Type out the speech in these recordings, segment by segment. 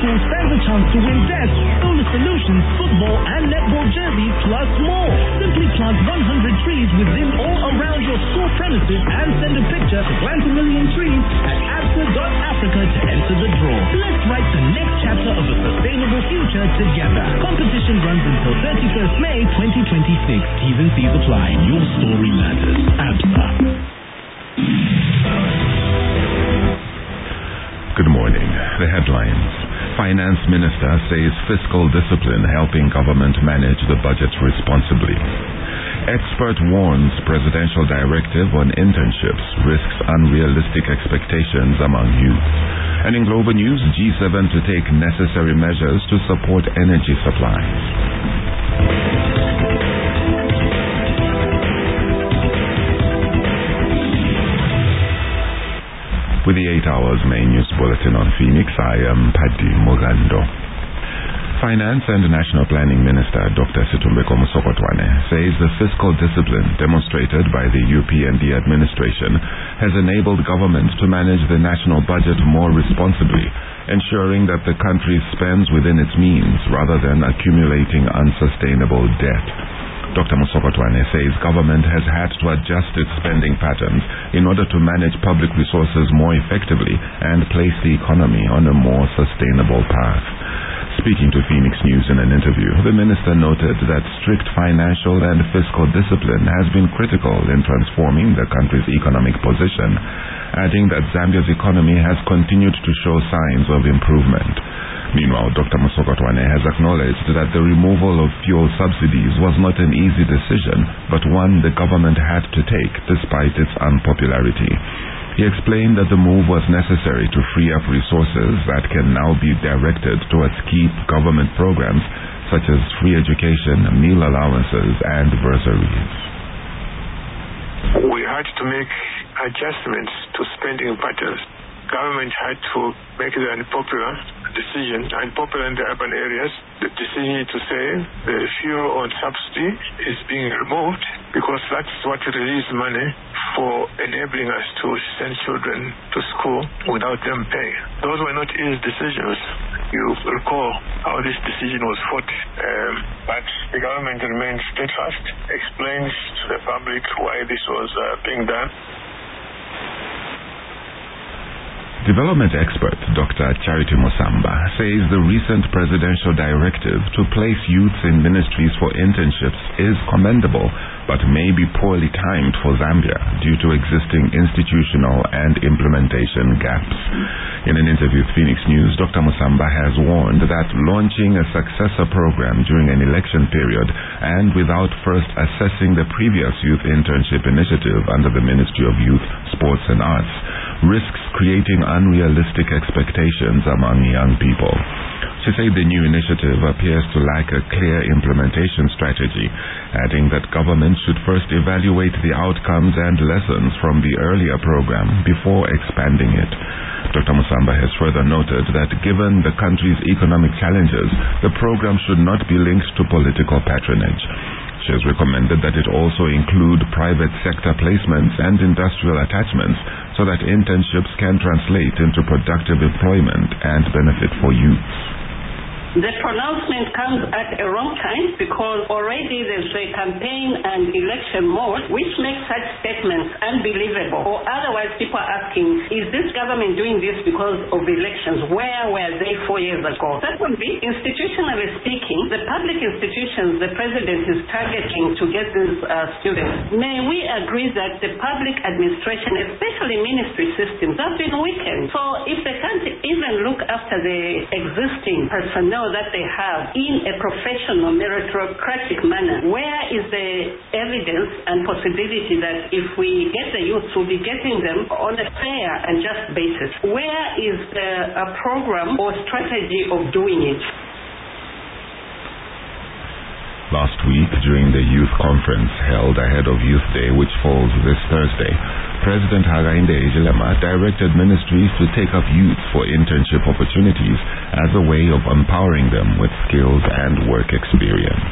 school stands a chance to win Desk, Solar Solutions, football and netball jerseys, plus more. Simply plant 100 trees within or around your school premises and send a picture to Plant a Million Trees at absa.africa to enter the draw. Let's write the next chapter of a sustainable future together. Competition runs until 31st May 2026. T's and C's apply. Your story matters. ABSA. Good morning. The headlines. Finance Minister says fiscal discipline helping government manage the budget responsibly. Expert warns presidential directive on internships risks unrealistic expectations among youth. And in global news, G7 to take necessary measures to support energy supplies. With the 8 hours main news bulletin on Phoenix, I am Paddy Mogando. Finance and National Planning Minister Dr. Situmbeko Musokotwane says the fiscal discipline demonstrated by the UPND administration has enabled government to manage the national budget more responsibly, ensuring that the country spends within its means rather than accumulating unsustainable debt. Dr. Musokotwane says government has had to adjust its spending patterns in order to manage public resources more effectively and place the economy on a more sustainable path. Speaking to Phoenix News in an interview, the minister noted that strict financial and fiscal discipline has been critical in transforming the country's economic position, adding that Zambia's economy has continued to show signs of improvement. Meanwhile, Dr. Musokotwane has acknowledged that the removal of fuel subsidies was not an easy decision, but one the government had to take despite its unpopularity. He explained that the move was necessary to free up resources that can now be directed towards key government programs such as free education, meal allowances, and bursaries. We had to make adjustments to spending patterns. Government had to make the unpopular decision, unpopular in the urban areas, the decision to say the fuel on subsidy is being removed because that's what released money for enabling us to send children to school without them paying. Those were not easy decisions. You recall how this decision was fought, but the government remained steadfast, explains to the public why this was being done. Development expert Dr. Charity Musamba says the recent presidential directive to place youths in ministries for internships is commendable, but may be poorly timed for Zambia due to existing institutional and implementation gaps. In an interview with Phoenix News, Dr. Musamba has warned that launching a successor program during an election period and without first assessing the previous youth internship initiative under the Ministry of Youth, Sports and Arts risks creating unrealistic expectations among young people. She said the new initiative appears to lack a clear implementation strategy, adding that government should first evaluate the outcomes and lessons from the earlier program before expanding it. Dr. Musamba has further noted that given the country's economic challenges, the program should not be linked to political patronage. She has recommended that it also include private sector placements and industrial attachments so that internships can translate into productive employment and benefit for youths. The pronouncement comes at a wrong time because already there's a campaign and election mode which makes such statements unbelievable. Or otherwise people are asking, is this government doing this because of elections? Where were they 4 years ago? Secondly, institutionally speaking, the public institutions the president is targeting to get these students, may we agree that the public administration, especially ministry systems, have been weakened. So if they can't even look after the existing personnel that they have in a professional meritocratic manner, where is the evidence and possibility that if we get the youth, we'll be getting them on a fair and just basis? Where is a program or strategy of doing it? Last week, during the youth conference held ahead of Youth Day, which falls this Thursday, President Hakainde Hichilema directed ministries to take up youth for internship opportunities as a way of empowering them with skills and work experience.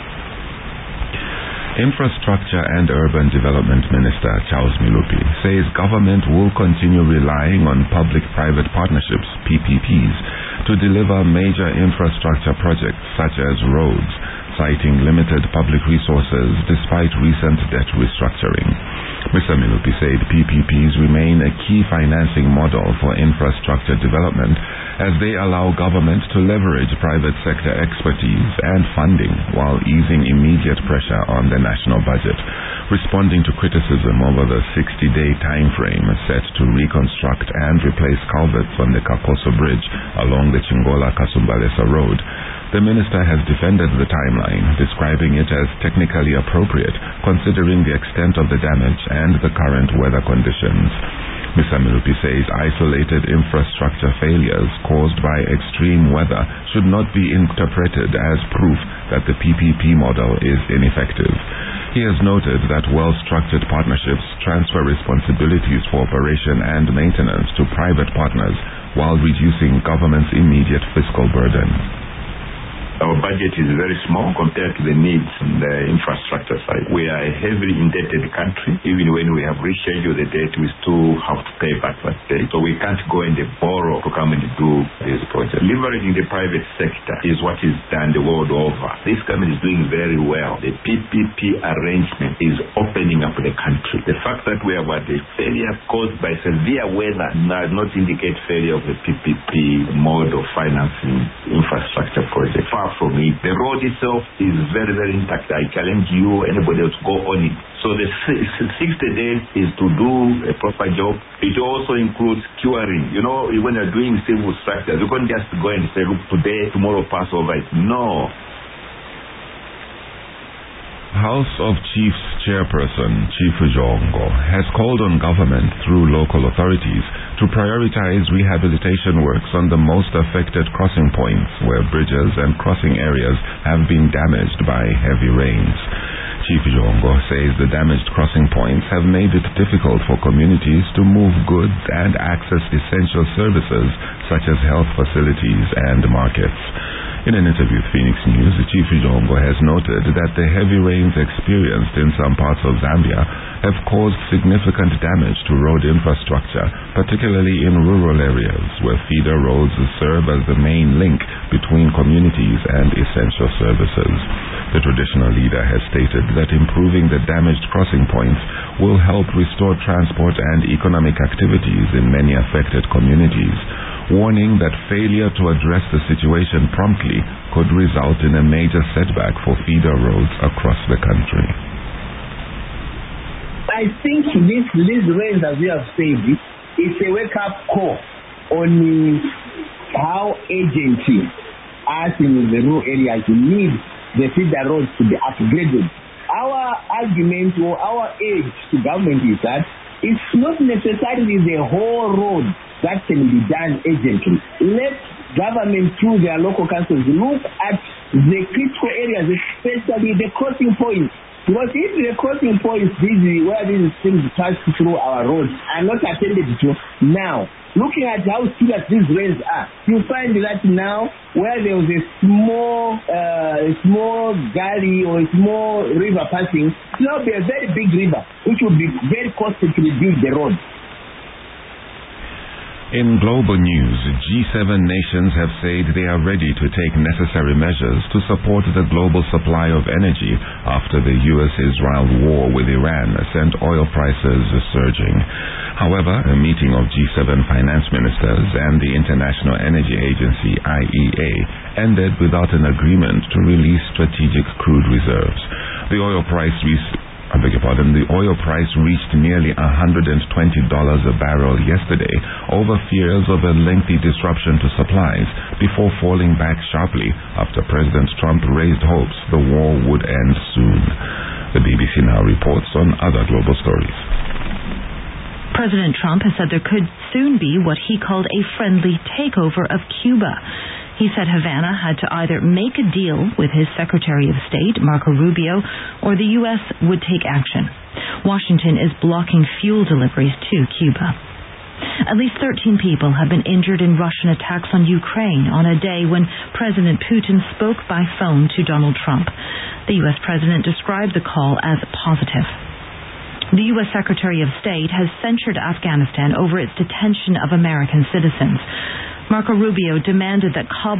Infrastructure and Urban Development Minister Charles Milupi says government will continue relying on public-private partnerships, PPPs, to deliver major infrastructure projects such as roads, citing limited public resources despite recent debt restructuring. Mr. Milupi said PPPs remain a key financing model for infrastructure development as they allow government to leverage private sector expertise and funding while easing immediate pressure on the national budget. Responding to criticism over the 60-day time frame set to reconstruct and replace culverts on the Kakoso Bridge along the Chingola-Kasumbalesa Road, the minister has defended the timeline, describing it as technically appropriate considering the extent of the damage and the current weather conditions. Mr. Milupi says isolated infrastructure failures caused by extreme weather should not be interpreted as proof that the PPP model is ineffective. He has noted that well-structured partnerships transfer responsibilities for operation and maintenance to private partners while reducing government's immediate fiscal burden. Our budget is very small compared to the needs on the infrastructure side. We are a heavily indebted country. Even when we have rescheduled the debt, we still have to pay back that debt. So we can't go and borrow to come and do this project. Leveraging the private sector is what is done the world over. This government is doing very well. The PPP arrangement is opening up the country. The fact that we have had a failure caused by severe weather does not indicate failure of the PPP mode of financing infrastructure projects. From it. The road itself is very, very intact. I challenge you, anybody else, go on it. So the 60 days is to do a proper job. It also includes curing. You know, when you're doing civil structures, you can't just go and say, look, today, tomorrow, pass over it. No. House of Chiefs Chairperson Chief Jongo has called on government through local authorities to prioritize rehabilitation works on the most affected crossing points where bridges and crossing areas have been damaged by heavy rains. Chief Jongo says the damaged crossing points have made it difficult for communities to move goods and access essential services such as health facilities and markets. In an interview with Phoenix News, Chief Jongo has noted that the heavy rains experienced in some parts of Zambia have caused significant damage to road infrastructure, particularly in rural areas where feeder roads serve as the main link between communities and essential services. The traditional leader has stated that improving the damaged crossing points will help restore transport and economic activities in many affected communities, warning that failure to address the situation promptly could result in a major setback for feeder roads across the country. I think these rains, as we have said, it's a wake-up call on how urgent us in the rural areas need the feeder roads to be upgraded. Our argument or our urge to government is that it's not necessarily the whole road that can be done urgently. Let government through their local councils look at the critical areas, especially the crossing points. Because if the crossing points where these things pass through our roads are not attended to now, looking at how serious these rains are, you find that now where there was a small gully or a small river passing, it will now be a very big river, which will be very costly to rebuild the road. In global news, G7 nations have said they are ready to take necessary measures to support the global supply of energy after the U.S.-Israel war with Iran sent oil prices surging. However, a meeting of G7 finance ministers and the International Energy Agency, IEA, ended without an agreement to release strategic crude reserves. The oil price reached nearly $120 a barrel yesterday over fears of a lengthy disruption to supplies before falling back sharply after President Trump raised hopes the war would end soon. The BBC Now reports on other global stories. President Trump has said there could soon be what he called a friendly takeover of Cuba. He said Havana had to either make a deal with his Secretary of State, Marco Rubio, or the U.S. would take action. Washington is blocking fuel deliveries to Cuba. At least 13 people have been injured in Russian attacks on Ukraine on a day when President Putin spoke by phone to Donald Trump. The U.S. president described the call as positive. The U.S. Secretary of State has censured Afghanistan over its detention of American citizens. Marco Rubio demanded that Kabul